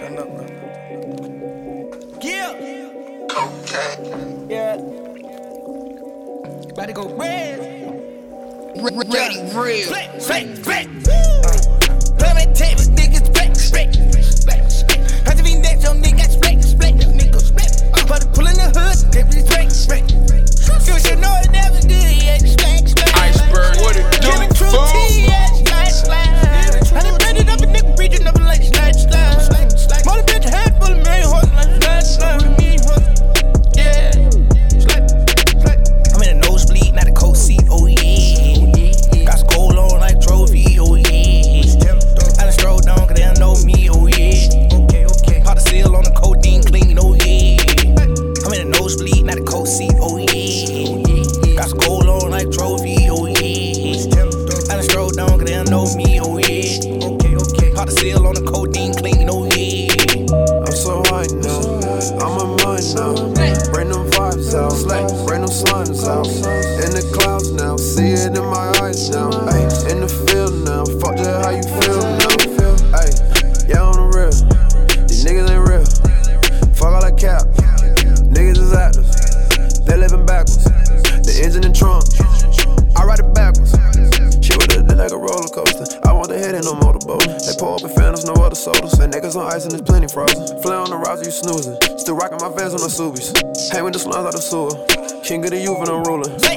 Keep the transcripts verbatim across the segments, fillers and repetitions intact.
Turn up, bro. Yeah. Okay. Yeah. About to go red. Ready, real. Split, split, split. Play my tape, niggas split, split, split, split. Had to be next, your nigga split, split, nigga split. But the pull in the hood, they be split, split. You should know it never did, yeah, split, split. Iceberg, what it do, Give it true fool? T, yeah, slide, slide. I done been it up a nigga, reaching up like slide, slide. Mother bitch, a handful of million horses, like slide, slide. Yeah, slide, slide. I'm in a nosebleed, not a coat seat, oh yeah. Got skull on like trophy, oh yeah. I done strolled down, cause they don't know me, oh yeah. Okay, okay. Pop the seal on the codeine clean, oh yeah. I'm in a nosebleed, not a coat seat, oh yeah. Got skull on like trophy, oh yeah. I done strolled down, cause they don't know me, oh yeah. Okay, okay. Pop the seal on the codeine clean, oh yeah. I'm so high now, I'm a mind now. Bring them vibes out, bring them slimes out. In the clouds now, see it in my eyes now. Ay, in the field now, fuck that, how you feel now? Ay, yeah, on the real, these niggas ain't real. Fuck all that cap, niggas is actors, they living backwards. The engine in trunk, I ride it backwards. Shit with it like a roller coaster. I want the head in no motorboat. They pour up in phantoms, no other sodas. And niggas on ice and there's plenty frozen. Fly on the routes, you snoozing. Still rocking my vans on the Subies. Hang with the slums out the sewer. King of the youth and I'm ruling. Play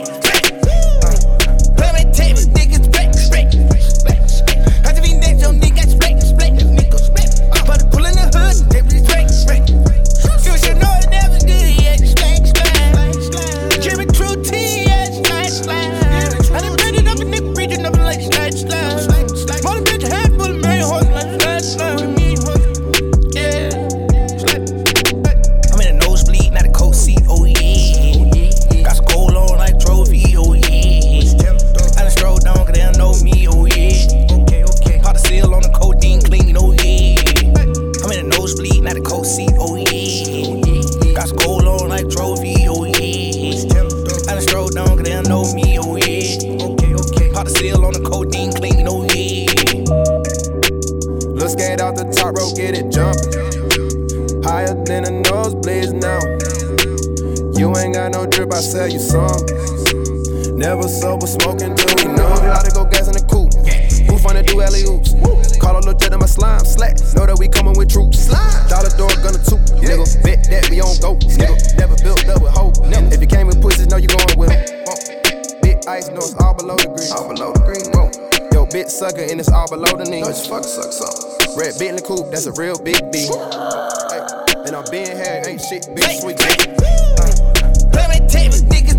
my tape, niggas split, split, split, split. Had to be next, your nigga split, split, nigga split. But the pull in the hood, they be split, split. You should know it never did, yeah, slide, slide. Give it true T, yeah, slide, slide. I done been it up a nigga, reaching up like slide, slide. Mother bitch, a handful of million horses, like slide, slide. Yeah, slide, slide. I'm in a nosebleed, not a coat seat, oh yeah. Got skull on like trophy, oh yeah. I done strolled down, cause they don't know me, oh yeah. Okay, okay. Pop the seal on the codeine clean, oh yeah. I'm in a nosebleed, not a coat seat, oh yeah. Got skull on like trophy, oh yeah. I done strolled down, cause they don't know me, oh yeah. Okay, okay. Pop the seal on the codeine clean, oh yeah. Look skate out the top rope, get it jumping. Higher than the nosebleeds now. You ain't got no drip, I sell you some. Never sober, smoking, do you know how to go gas in the coupe? Who finna do alley-oops? Call a little jet in my slime, slack. Know that we coming with troops. Dollar door, gonna toot. Nigga, bet that we on go. Nigga, never built up with hope. If you came with pussies, know you going with them. Big ice, know it's all below the green. All below the green, whoa. Yo, bitch sucker, and it's all below the knee. No, just fucking suck some. Red Bentley coupe, that's a real big B. Ay, and I'm being here, ain't shit, big sweet. Play my tape, niggas